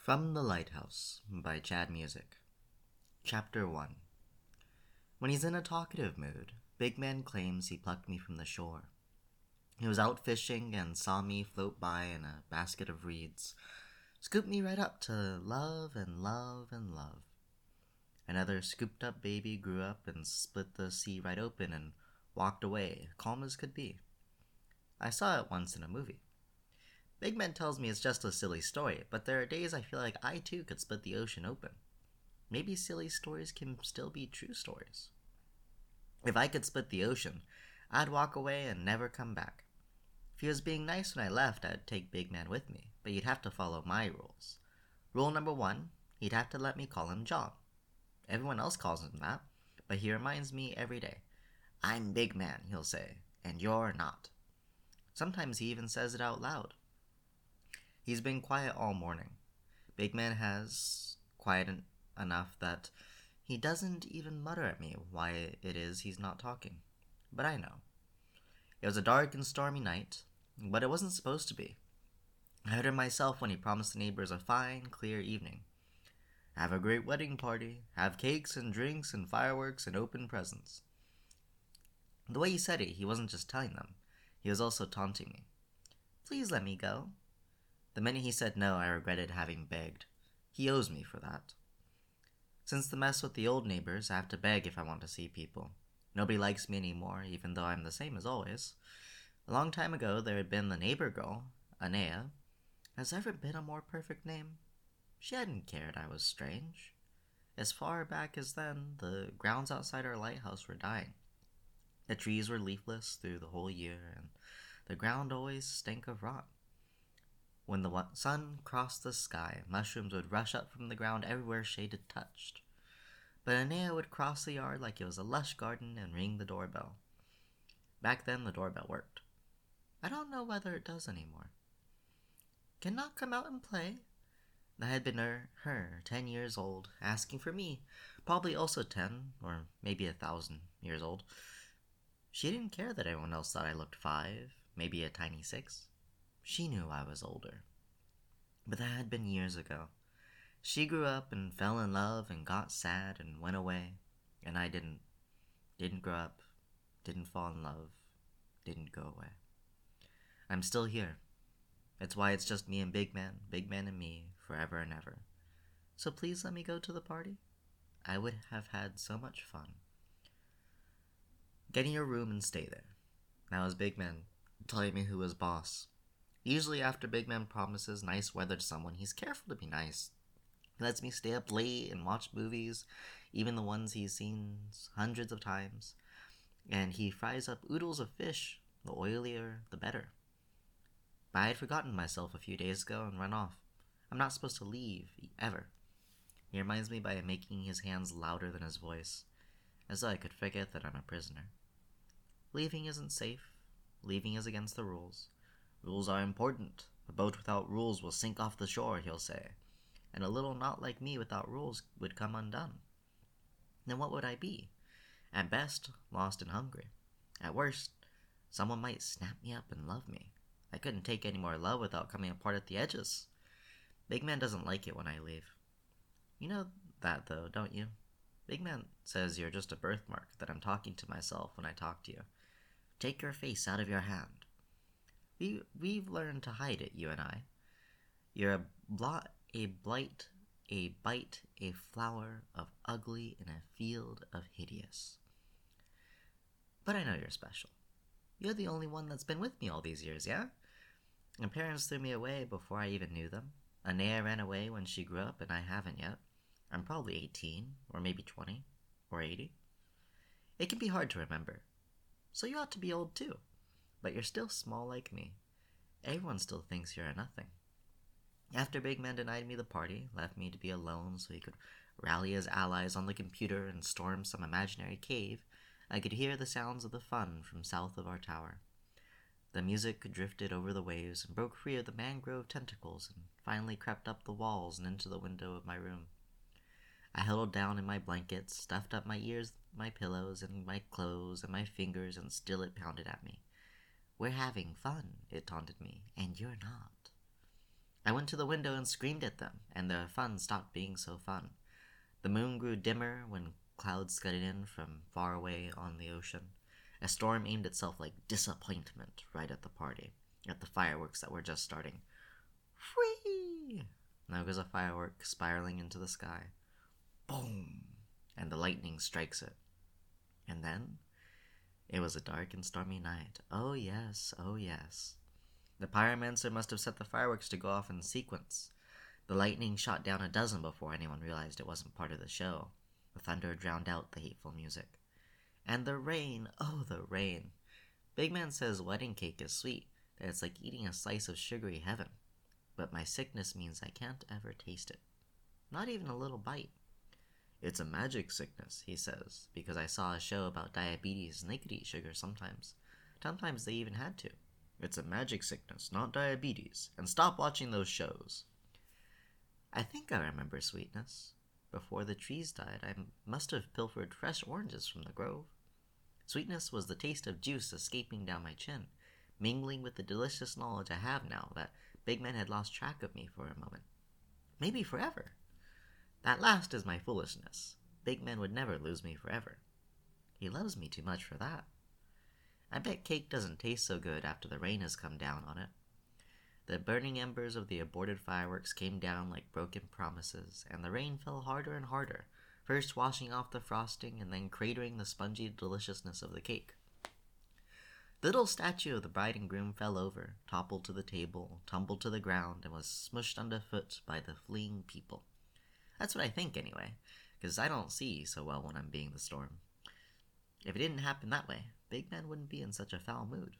From the Lighthouse by Chad Music. Chapter 1. When he's in a talkative mood, Big Man claims he plucked me from the shore. He was out fishing and saw me float by in a basket of reeds, scooped me right up to love and love and love. Another scooped up baby grew up and split the sea right open and walked away, calm as could be. I saw it once in a movie. Big Man tells me it's just a silly story, but there are days I feel like I too could split the ocean open. Maybe silly stories can still be true stories. If I could split the ocean, I'd walk away and never come back. If he was being nice when I left, I'd take Big Man with me, but you'd have to follow my rules. Rule number 1, he'd have to let me call him John. Everyone else calls him that, but he reminds me every day. I'm Big Man, he'll say, and you're not. Sometimes he even says it out loud. He's been quiet all morning. Big Man has quiet enough that he doesn't even mutter at me why it is he's not talking. But I know. It was a dark and stormy night, but it wasn't supposed to be. I heard him myself when he promised the neighbors a fine, clear evening. Have a great wedding party. Have cakes and drinks and fireworks and open presents. The way he said it, he wasn't just telling them. He was also taunting me. Please let me go. The minute he said no, I regretted having begged. He owes me for that. Since the mess with the old neighbors, I have to beg if I want to see people. Nobody likes me anymore, even though I'm the same as always. A long time ago, there had been the neighbor girl, Anea. Has there ever been a more perfect name? She hadn't cared I was strange. As far back as then, the grounds outside our lighthouse were dying. The trees were leafless through the whole year, and the ground always stank of rot. When the sun crossed the sky, mushrooms would rush up from the ground everywhere shade had touched. But Anea would cross the yard like it was a lush garden and ring the doorbell. Back then, the doorbell worked. I don't know whether it does anymore. Cannot come out and play? That had been her, 10 years old, asking for me, probably also 10, or maybe 1,000 years old. She didn't care that everyone else thought I looked 5, maybe a tiny 6. She knew I was older. But that had been years ago. She grew up and fell in love and got sad and went away. And I didn't. Didn't grow up. Didn't fall in love. Didn't go away. I'm still here. It's why it's just me and Big Man and me, forever and ever. So please let me go to the party. I would have had so much fun. Get in your room and stay there. Now is Big Man telling me who is boss. Usually after Big Man promises nice weather to someone, he's careful to be nice. He lets me stay up late and watch movies, even the ones he's seen hundreds of times. And he fries up oodles of fish. The oilier, the better. But I had forgotten myself a few days ago and run off. I'm not supposed to leave, ever. He reminds me by making his hands louder than his voice, as though I could forget that I'm a prisoner. Leaving isn't safe. Leaving is against the rules. Rules are important. A boat without rules will sink off the shore, he'll say. And a little knot like me without rules would come undone. Then what would I be? At best, lost and hungry. At worst, someone might snap me up and love me. I couldn't take any more love without coming apart at the edges. Big Man doesn't like it when I leave. You know that, though, don't you? Big Man says you're just a birthmark, that I'm talking to myself when I talk to you. Take your face out of your hand. We've learned to hide it, you and I. You're a blot, a blight, a bite, a flower of ugly in a field of hideous. But I know you're special. You're the only one that's been with me all these years, yeah? My parents threw me away before I even knew them. Anea ran away when she grew up, and I haven't yet. I'm probably 18, or maybe 20, or 80. It can be hard to remember. So you ought to be old too. But you're still small like me. Everyone still thinks you're a nothing. After Big Man denied me the party, left me to be alone so he could rally his allies on the computer and storm some imaginary cave, I could hear the sounds of the fun from south of our tower. The music drifted over the waves and broke free of the mangrove tentacles and finally crept up the walls and into the window of my room. I huddled down in my blankets, stuffed up my ears, my pillows, and my clothes and my fingers, and still it pounded at me. We're having fun, it taunted me, and you're not. I went to the window and screamed at them, and their fun stopped being so fun. The moon grew dimmer when clouds scudded in from far away on the ocean. A storm aimed itself like disappointment right at the party, at the fireworks that were just starting. Whee! There goes a firework spiraling into the sky. Boom! And the lightning strikes it. And then it was a dark and stormy night. Oh yes, oh yes. The pyromancer must have set the fireworks to go off in sequence. The lightning shot down a dozen before anyone realized it wasn't part of the show. The thunder drowned out the hateful music. And the rain, oh the rain. Big Man says wedding cake is sweet, that it's like eating a slice of sugary heaven. But my sickness means I can't ever taste it. Not even a little bite. It's a magic sickness, he says, because I saw a show about diabetes and they could eat sugar sometimes. Sometimes they even had to. It's a magic sickness, not diabetes, and stop watching those shows. I think I remember Sweetness. Before the trees died, I must have pilfered fresh oranges from the grove. Sweetness was the taste of juice escaping down my chin, mingling with the delicious knowledge I have now that Big Man had lost track of me for a moment. Maybe forever. That last is my foolishness. Big Man would never lose me forever. He loves me too much for that. I bet cake doesn't taste so good after the rain has come down on it. The burning embers of the aborted fireworks came down like broken promises, and the rain fell harder and harder, first washing off the frosting and then cratering the spongy deliciousness of the cake. The little statue of the bride and groom fell over, toppled to the table, tumbled to the ground, and was smushed underfoot by the fleeing people. That's what I think, anyway, because I don't see so well when I'm being the storm. If it didn't happen that way, Big Man wouldn't be in such a foul mood.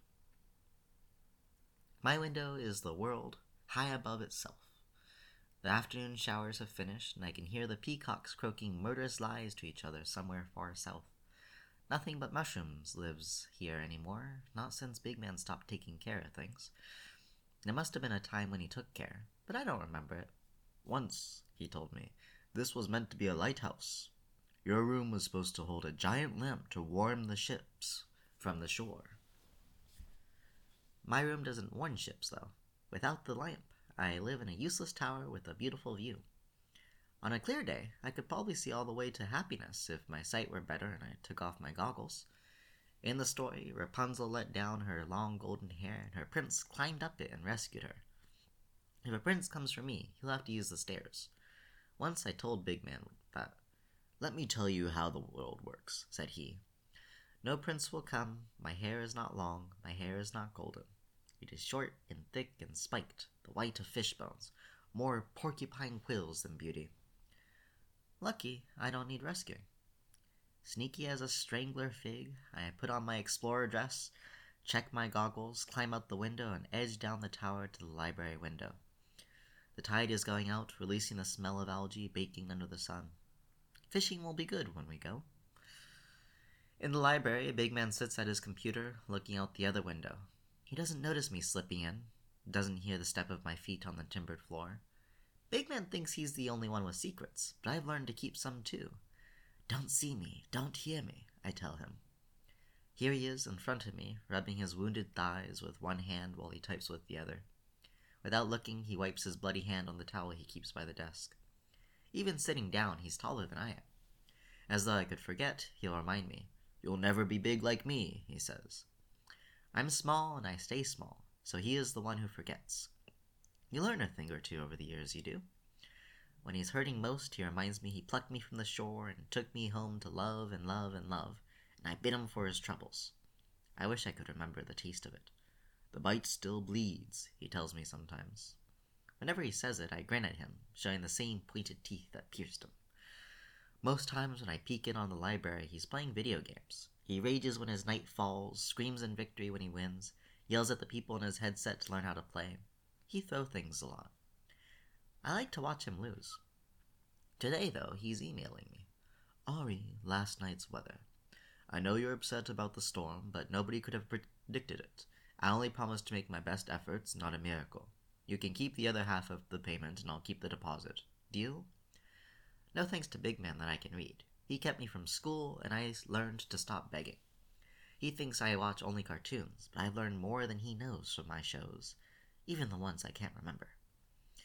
My window is the world, high above itself. The afternoon showers have finished, and I can hear the peacocks croaking murderous lies to each other somewhere far south. Nothing but mushrooms lives here anymore, not since Big Man stopped taking care of things. There must have been a time when he took care, but I don't remember it. Once, he told me, this was meant to be a lighthouse. Your room was supposed to hold a giant lamp to warm the ships from the shore. My room doesn't warm ships, though. Without the lamp, I live in a useless tower with a beautiful view. On a clear day, I could probably see all the way to happiness if my sight were better and I took off my goggles. In the story, Rapunzel let down her long golden hair and her prince climbed up it and rescued her. If a prince comes for me, he'll have to use the stairs. Once I told Big Man that. Let me tell you how the world works, said he. No prince will come, my hair is not long, my hair is not golden. It is short and thick and spiked, the white of fish bones, more porcupine quills than beauty. Lucky I don't need rescuing. Sneaky as a strangler fig, I put on my explorer dress, check my goggles, climb out the window, and edge down the tower to the library window. The tide is going out, releasing the smell of algae baking under the sun. Fishing will be good when we go. In the library, a big man sits at his computer, looking out the other window. He doesn't notice me slipping in, doesn't hear the step of my feet on the timbered floor. Big Man thinks he's the only one with secrets, but I've learned to keep some too. Don't see me, don't hear me, I tell him. Here he is in front of me, rubbing his wounded thighs with one hand while he types with the other. Without looking, he wipes his bloody hand on the towel he keeps by the desk. Even sitting down, he's taller than I am. As though I could forget, he'll remind me. You'll never be big like me, he says. I'm small and I stay small, so he is the one who forgets. You learn a thing or two over the years, you do. When he's hurting most, he reminds me he plucked me from the shore and took me home to love and love and love, and I bid him for his troubles. I wish I could remember the taste of it. The bite still bleeds, he tells me sometimes. Whenever he says it, I grin at him, showing the same pointed teeth that pierced him. Most times when I peek in on the library, he's playing video games. He rages when his knight falls, screams in victory when he wins, yells at the people in his headset to learn how to play. He throws things a lot. I like to watch him lose. Today, though, he's emailing me. Ari, last night's weather. I know you're upset about the storm, but nobody could have predicted it. I only promise to make my best efforts, not a miracle. You can keep the other half of the payment, and I'll keep the deposit. Deal? No thanks to Big Man that I can read. He kept me from school, and I learned to stop begging. He thinks I watch only cartoons, but I've learned more than he knows from my shows, even the ones I can't remember.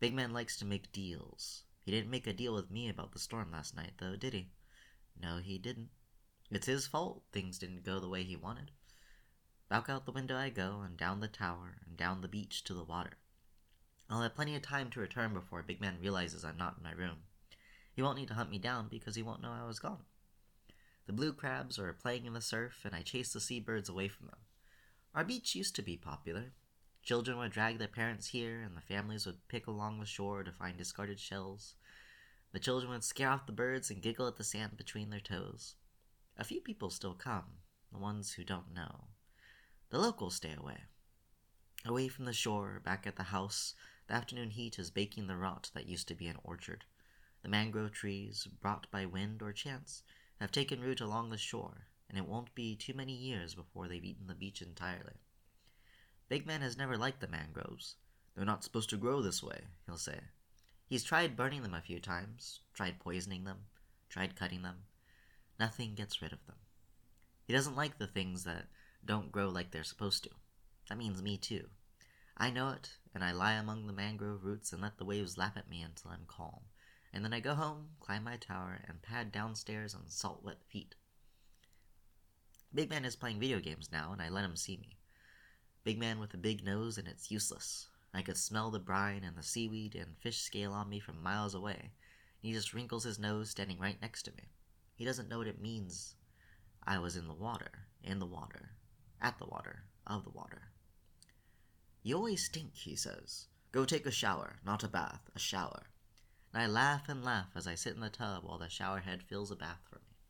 Big Man likes to make deals. He didn't make a deal with me about the storm last night, though, did he? No, he didn't. It's his fault things didn't go the way he wanted. Back out the window I go, and down the tower, and down the beach to the water. I'll have plenty of time to return before Big Man realizes I'm not in my room. He won't need to hunt me down because he won't know I was gone. The blue crabs are playing in the surf, and I chase the seabirds away from them. Our beach used to be popular. Children would drag their parents here, and the families would pick along the shore to find discarded shells. The children would scare off the birds and giggle at the sand between their toes. A few people still come, the ones who don't know. The locals stay away. Away from the shore, back at the house, the afternoon heat is baking the rot that used to be an orchard. The mangrove trees, brought by wind or chance, have taken root along the shore, and it won't be too many years before they've eaten the beach entirely. Big Man has never liked the mangroves. They're not supposed to grow this way, he'll say. He's tried burning them a few times, tried poisoning them, tried cutting them. Nothing gets rid of them. He doesn't like the things that don't grow like they're supposed to. That means me too. I know it, and I lie among the mangrove roots and let the waves lap at me until I'm calm. And then I go home, climb my tower, and pad downstairs on salt wet feet. Big Man is playing video games now, and I let him see me. Big Man with a big nose, and it's useless. I could smell the brine and the seaweed and fish scale on me from miles away. And he just wrinkles his nose standing right next to me. He doesn't know what it means. I was in the water, at the water, of the water. You always stink, he says. Go take a shower, not a bath, a shower. And I laugh and laugh as I sit in the tub while the showerhead fills a bath for me.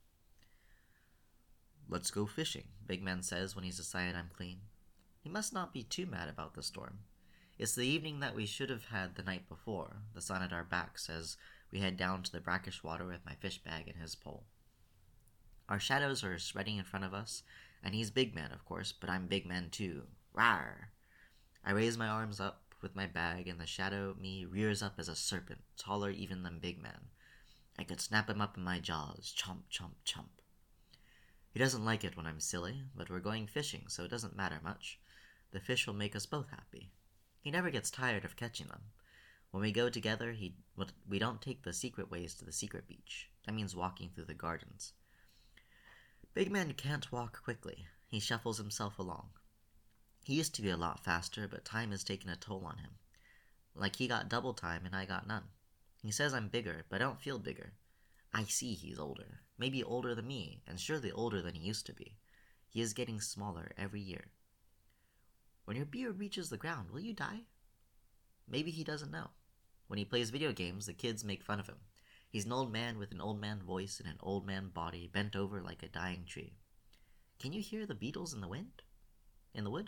Let's go fishing, Big Man says when he's decided I'm clean. He must not be too mad about the storm. It's the evening that we should have had the night before, the sun at our backs as we head down to the brackish water with my fish bag and his pole. Our shadows are spreading in front of us, and he's Big Man, of course, but I'm Big Man too. Rawr! I raise my arms up with my bag, and the shadow me rears up as a serpent, taller even than Big Man. I could snap him up in my jaws, chomp, chomp, chomp. He doesn't like it when I'm silly, but we're going fishing, so it doesn't matter much. The fish will make us both happy. He never gets tired of catching them. When we go together, we don't take the secret ways to the secret beach. That means walking through the gardens. Big Man can't walk quickly. He shuffles himself along. He used to be a lot faster, but time has taken a toll on him. Like he got double time and I got none. He says I'm bigger, but I don't feel bigger. I see he's older. Maybe older than me, and surely older than he used to be. He is getting smaller every year. When your beard reaches the ground, will you die? Maybe he doesn't know. When he plays video games, the kids make fun of him. He's an old man with an old man voice and an old man body, bent over like a dying tree. Can you hear the beetles in the wind? In the wood?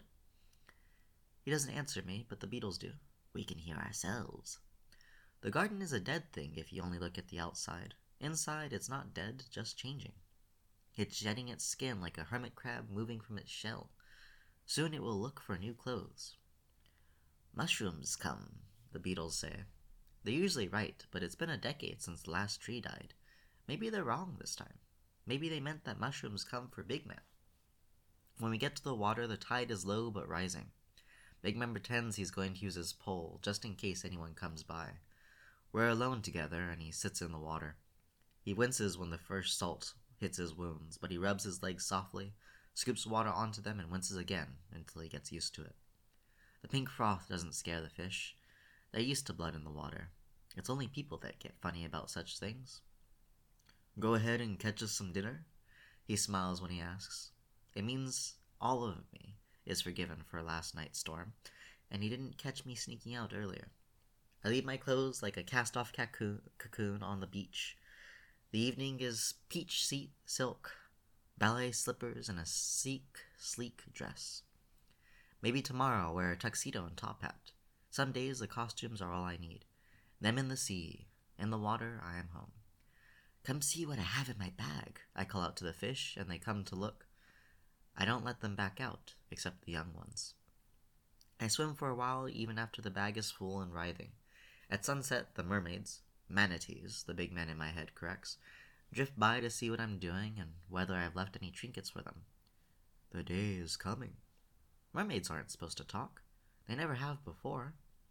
He doesn't answer me, but the beetles do. We can hear ourselves. The garden is a dead thing if you only look at the outside. Inside, it's not dead, just changing. It's shedding its skin like a hermit crab moving from its shell. Soon it will look for new clothes. Mushrooms come, the beetles say. They're usually right, but it's been a decade since the last tree died. Maybe they're wrong this time. Maybe they meant that mushrooms come for Big Man. When we get to the water, the tide is low but rising. Big Man pretends he's going to use his pole, just in case anyone comes by. We're alone together, and he sits in the water. He winces when the first salt hits his wounds, but he rubs his legs softly, scoops water onto them, and winces again until he gets used to it. The pink froth doesn't scare the fish. They're used to blood in the water. It's only people that get funny about such things. Go ahead and catch us some dinner? He smiles when he asks. It means all of me is forgiven for last night's storm, and he didn't catch me sneaking out earlier. I leave my clothes like a cast-off cocoon on the beach. The evening is peach silk, ballet slippers, and a sleek dress. Maybe tomorrow I'll wear a tuxedo and top hat. Some days the costumes are all I need. Them in the sea, in the water, I am home. Come see what I have in my bag, I call out to the fish, and they come to look. I don't let them back out, except the young ones. I swim for a while even after the bag is full and writhing. At sunset, the mermaids, manatees, the Big Man in my head corrects, drift by to see what I'm doing and whether I've left any trinkets for them. The day is coming. Mermaids aren't supposed to talk. They never have before.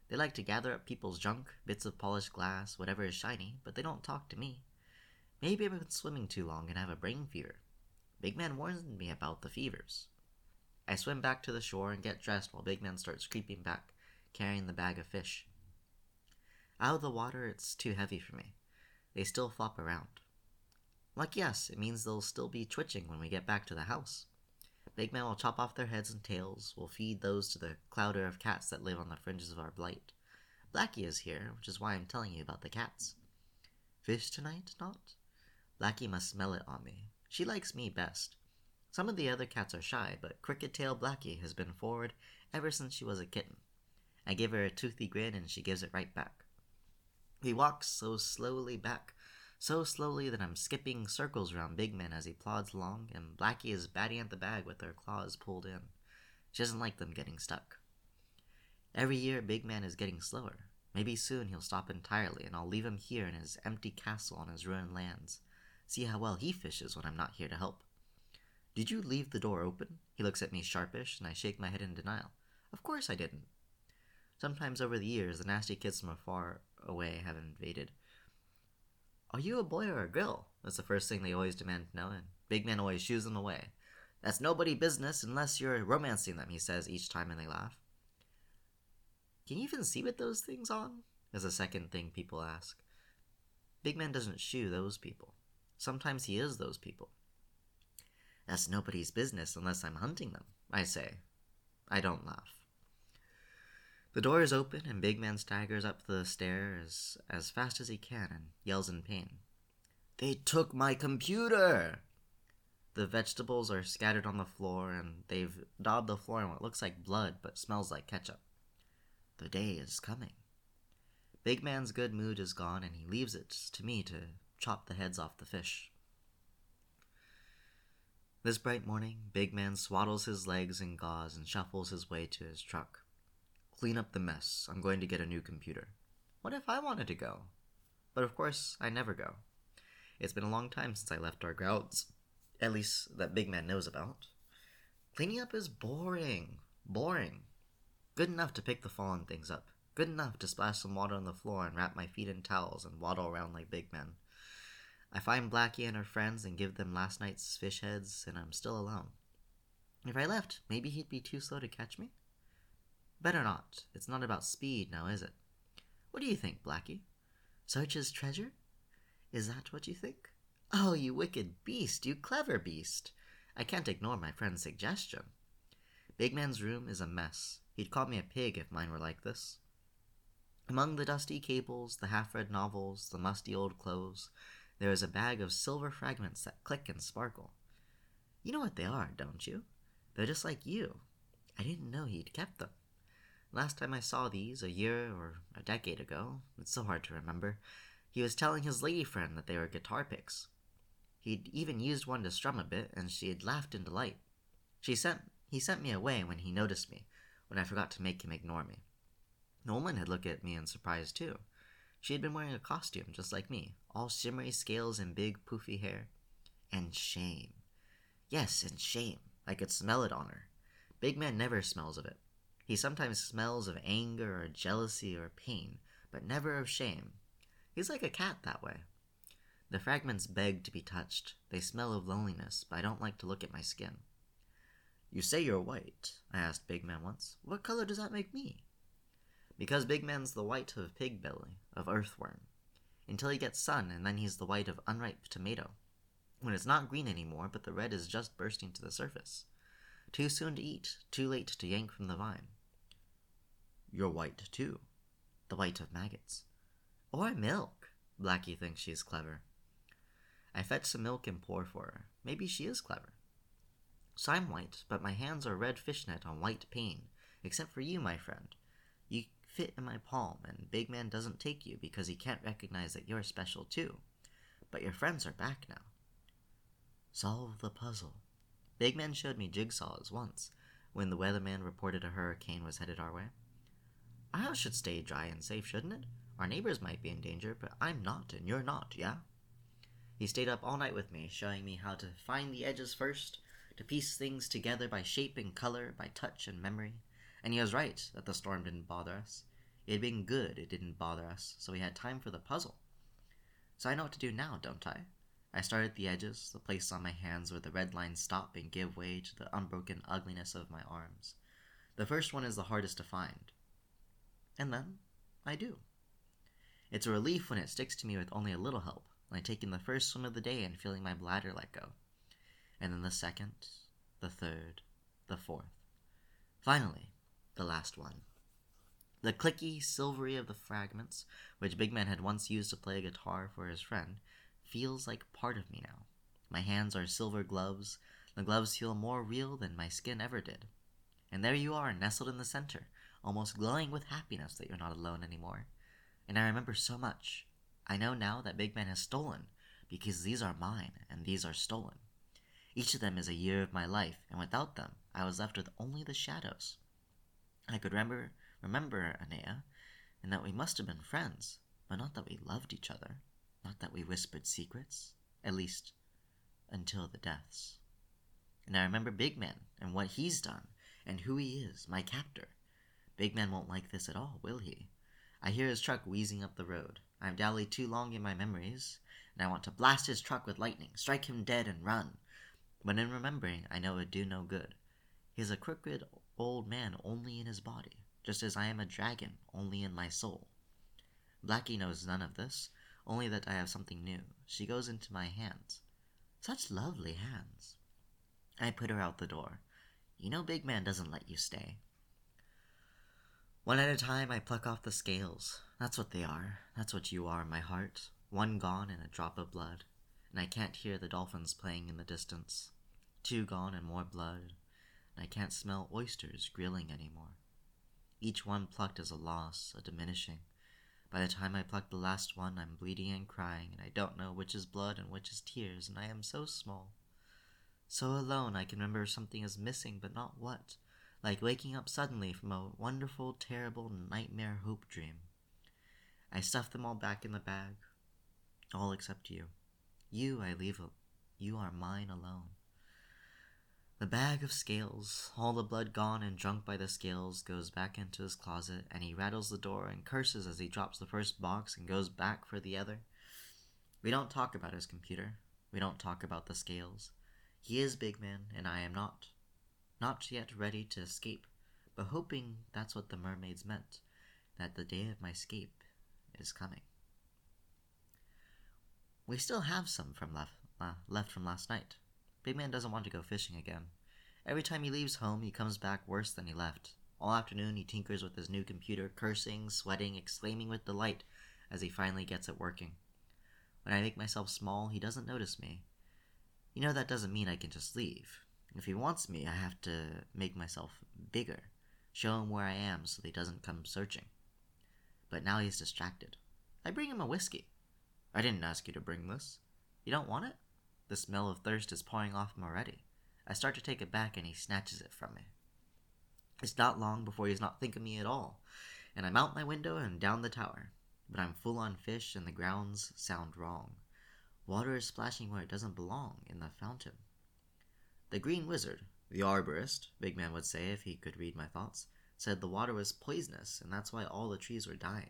They like to gather up people's junk, bits of polished glass, whatever is shiny, but they don't talk to me. Maybe I've been swimming too long and have a brain fever. Big Man warned me about the fevers. I swim back to the shore and get dressed while Big Man starts creeping back, carrying the bag of fish. Out of the water, it's too heavy for me. They still flop around. Like, yes, it means they'll still be twitching when we get back to the house. Big Man will chop off their heads and tails. We'll feed those to the clouder of cats that live on the fringes of our blight. Blackie is here, which is why I'm telling you about the cats. Fish tonight, not? Blackie must smell it on me. She likes me best. Some of the other cats are shy, but Cricket-tail Blackie has been forward ever since she was a kitten. I give her a toothy grin and she gives it right back. We walk so slowly back, so slowly that I'm skipping circles around Big Man as he plods along, and Blackie is batting at the bag with her claws pulled in. She doesn't like them getting stuck. Every year, Big Man is getting slower. Maybe soon he'll stop entirely, and I'll leave him here in his empty castle on his ruined lands. See how well he fishes when I'm not here to help. Did you leave the door open? He looks at me sharpish, and I shake my head in denial. Of course I didn't. Sometimes over the years, the nasty kids from far away have invaded. Are you a boy or a girl? That's the first thing they always demand to know, and Big Man always shoos them away. That's nobody's business unless you're romancing them, he says each time, and they laugh. Can you even see with those things on? Is the second thing people ask. Big Man doesn't shoo those people. Sometimes he is those people. That's nobody's business unless I'm hunting them, I say. I don't laugh. The door is open and Big Man staggers up the stairs as fast as he can and yells in pain. They took my computer! The vegetables are scattered on the floor and they've daubed the floor in what looks like blood but smells like ketchup. The day is coming. Big Man's good mood is gone and he leaves it to me to chop the heads off the fish. This bright morning, Big Man swaddles his legs in gauze and shuffles his way to his truck. Clean up the mess. I'm going to get a new computer. What if I wanted to go? But of course, I never go. It's been a long time since I left our grounds. At least, that Big Man knows about. Cleaning up is boring. Boring. Good enough to pick the fallen things up. Good enough to splash some water on the floor and wrap my feet in towels and waddle around like Big Man. I find Blackie and her friends and give them last night's fish heads, and I'm still alone. If I left, maybe he'd be too slow to catch me? Better not. It's not about speed now, is it? What do you think, Blackie? Search his treasure? Is that what you think? Oh, you wicked beast, you clever beast. I can't ignore my friend's suggestion. Big Man's room is a mess. He'd call me a pig if mine were like this. Among the dusty cables, the half-read novels, the musty old clothes, there is a bag of silver fragments that click and sparkle. You know what they are, don't you? They're just like you. I didn't know he'd kept them. Last time I saw these, a year or a decade ago, it's so hard to remember, he was telling his lady friend that they were guitar picks. He'd even used one to strum a bit, and she had laughed in delight. He sent me away when he noticed me, when I forgot to make him ignore me. The woman had looked at me in surprise, too. She had been wearing a costume, just like me, all shimmery scales and big, poofy hair. And shame. Yes, and shame. I could smell it on her. Big Man never smells of it. He sometimes smells of anger or jealousy or pain, but never of shame. He's like a cat that way. The fragments beg to be touched. They smell of loneliness, but I don't like to look at my skin. You say you're white, I asked Big Man once. What color does that make me? Because Big Man's the white of pig belly, of earthworm. Until he gets sun, and then he's the white of unripe tomato. When it's not green anymore, but the red is just bursting to the surface. Too soon to eat, too late to yank from the vine. You're white, too. The white of maggots. Or milk. Blackie thinks she's clever. I fetch some milk and pour for her. Maybe she is clever. So I'm white, but my hands are red fishnet on white pain, except for you, my friend. You fit in my palm, and Big Man doesn't take you because he can't recognize that you're special, too. But your friends are back now. Solve the puzzle. Big Man showed me jigsaws once, when the weatherman reported a hurricane was headed our way. Our house should stay dry and safe, shouldn't it? Our neighbors might be in danger, but I'm not, and you're not, yeah? He stayed up all night with me, showing me how to find the edges first, to piece things together by shape and color, by touch and memory. And he was right that the storm didn't bother us. It had been good it didn't bother us, so we had time for the puzzle. So I know what to do now, don't I? I start at the edges, the place on my hands where the red lines stop and give way to the unbroken ugliness of my arms. The first one is the hardest to find. And then, I do. It's a relief when it sticks to me with only a little help, like taking the first swim of the day and feeling my bladder let go. And then the second, the third, the fourth. Finally, the last one. The clicky, silvery of the fragments, which Big Man had once used to play a guitar for his friend, feels like part of me now. My hands are silver gloves. The gloves feel more real than my skin ever did. And there you are, nestled in the center, almost glowing with happiness that you're not alone anymore. And I remember so much. I know now that Big Man has stolen, because these are mine, and these are stolen. Each of them is a year of my life, and without them, I was left with only the shadows. I could remember Anea, and that we must have been friends, but not that we loved each other, not that we whispered secrets, at least, until the deaths. And I remember Big Man, and what he's done, and who he is, my captor. Big Man won't like this at all, will he? I hear his truck wheezing up the road. I've dallied too long in my memories, and I want to blast his truck with lightning, strike him dead, and run. But in remembering, I know it would do no good. He is a crooked old man only in his body, just as I am a dragon only in my soul. Blackie knows none of this, only that I have something new. She goes into my hands. Such lovely hands. I put her out the door. You know Big Man doesn't let you stay. One at a time I pluck off the scales. That's what they are. That's what you are in my heart. One gone and a drop of blood. And I can't hear the dolphins playing in the distance. Two gone and more blood. And I can't smell oysters grilling anymore. Each one plucked is a loss, a diminishing. By the time I pluck the last one, I'm bleeding and crying, and I don't know which is blood and which is tears, and I am so small. So alone I can remember something is missing, but not what. Like waking up suddenly from a wonderful, terrible nightmare hope dream. I stuff them all back in the bag. All except you. You I leave. You are mine alone. The bag of scales, all the blood gone and drunk by the scales, goes back into his closet, and he rattles the door and curses as he drops the first box and goes back for the other. We don't talk about his computer. We don't talk about the scales. He is Big Man, and I am not. Not yet ready to escape, but hoping that's what the mermaids meant, that the day of my escape is coming. We still have some from left from last night. Big Man doesn't want to go fishing again. Every time he leaves home, he comes back worse than he left. All afternoon, he tinkers with his new computer, cursing, sweating, exclaiming with delight as he finally gets it working. When I make myself small, he doesn't notice me. You know, that doesn't mean I can just leave. If he wants me, I have to make myself bigger, show him where I am so that he doesn't come searching. But now he's distracted. I bring him a whiskey. I didn't ask you to bring this. You don't want it? The smell of thirst is pouring off him already. I start to take it back and he snatches it from me. It's not long before he's not thinking of me at all, and I'm out my window and down the tower. But I'm full on fish and the grounds sound wrong. Water is splashing where it doesn't belong, in the fountain. The Green Wizard, the arborist, Big Man would say if he could read my thoughts, said the water was poisonous and that's why all the trees were dying.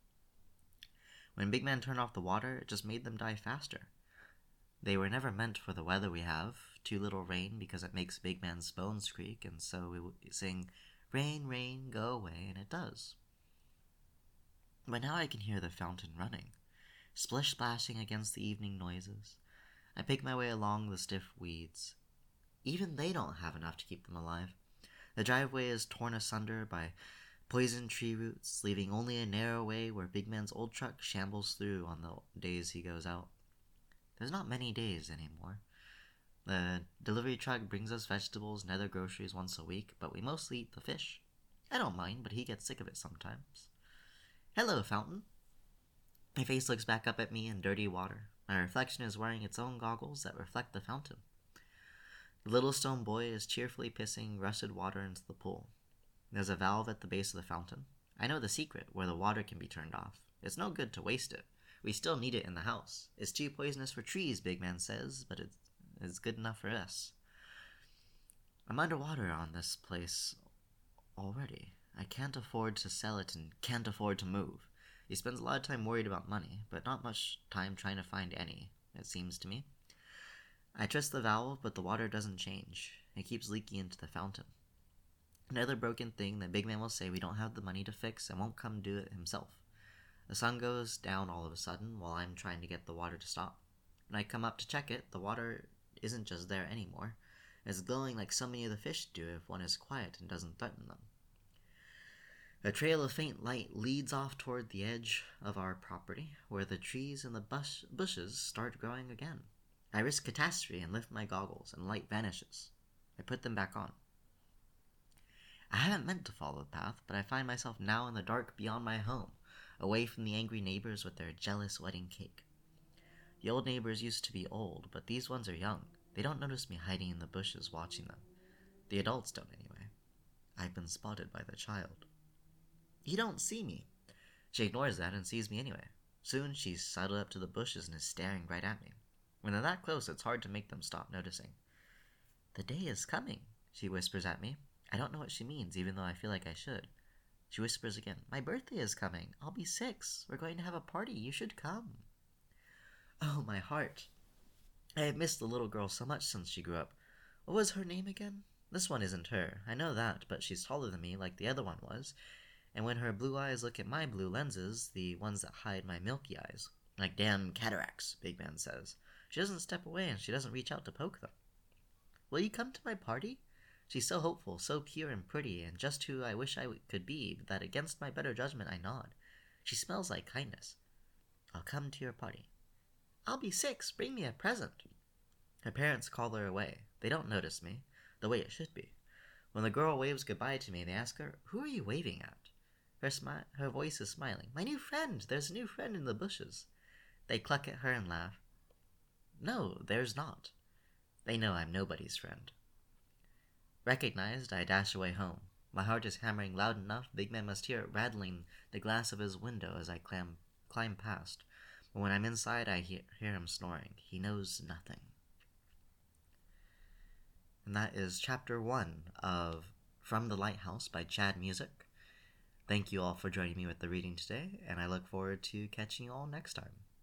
When Big Man turned off the water, it just made them die faster. They were never meant for the weather we have. Too little rain because it makes Big Man's bones creak, and so we would sing, "Rain, rain, go away," and it does. But now I can hear the fountain running, splish-splashing against the evening noises. I pick my way along the stiff weeds. Even they don't have enough to keep them alive. The driveway is torn asunder by poisoned tree roots, leaving only a narrow way where Big Man's old truck shambles through on the days he goes out. There's not many days anymore. The delivery truck brings us vegetables and other groceries once a week, but we mostly eat the fish. I don't mind, but he gets sick of it sometimes. Hello, fountain. My face looks back up at me in dirty water. My reflection is wearing its own goggles that reflect the fountain. The little stone boy is cheerfully pissing rusted water into the pool. There's a valve at the base of the fountain. I know the secret where the water can be turned off. It's no good to waste it. We still need it in the house. It's too poisonous for trees, Big Man says, but it's good enough for us. I'm underwater on this place already. I can't afford to sell it and can't afford to move. He spends a lot of time worried about money, but not much time trying to find any, it seems to me. I twist the valve, but the water doesn't change. It keeps leaking into the fountain. Another broken thing that Big Man will say we don't have the money to fix and won't come do it himself. The sun goes down all of a sudden while I'm trying to get the water to stop. When I come up to check it, the water isn't just there anymore. It's glowing like so many of the fish do if one is quiet and doesn't threaten them. A trail of faint light leads off toward the edge of our property, where the trees and the bushes start growing again. I risk catastrophe and lift my goggles, and light vanishes. I put them back on. I haven't meant to follow the path, but I find myself now in the dark beyond my home, away from the angry neighbors with their jealous wedding cake. The old neighbors used to be old, but these ones are young. They don't notice me hiding in the bushes watching them. The adults don't anyway. I've been spotted by the child. You don't see me. She ignores that and sees me anyway. Soon she's sidled up to the bushes and is staring right at me. When they're that close, it's hard to make them stop noticing. The day is coming, she whispers at me. I don't know what she means, even though I feel like I should. She whispers again, my birthday is coming. I'll be 6. We're going to have a party. You should come. Oh, my heart. I have missed the little girl so much since she grew up. What was her name again? This one isn't her. I know that, but she's taller than me like the other one was. And when her blue eyes look at my blue lenses, the ones that hide my milky eyes, like damn cataracts, Big Man says, she doesn't step away and she doesn't reach out to poke them. Will you come to my party? She's so hopeful, so pure and pretty, and just who I wish I could be, that against my better judgment I nod. She smells like kindness. I'll come to your party. I'll be 6. Bring me a present. Her parents call her away. They don't notice me, the way it should be. When the girl waves goodbye to me, they ask her, who are you waving at? Her voice is smiling. My new friend! There's a new friend in the bushes. They cluck at her and laugh. No, there's not. They know I'm nobody's friend. Recognized, I dash away home. My heart is hammering loud enough Big Man must hear it rattling the glass of his window as I climb past. But when I'm inside, I hear him snoring. He knows nothing. And that is Chapter 1 of From the Lighthouse by Chad Music. Thank you all for joining me with the reading today, and I look forward to catching you all next time.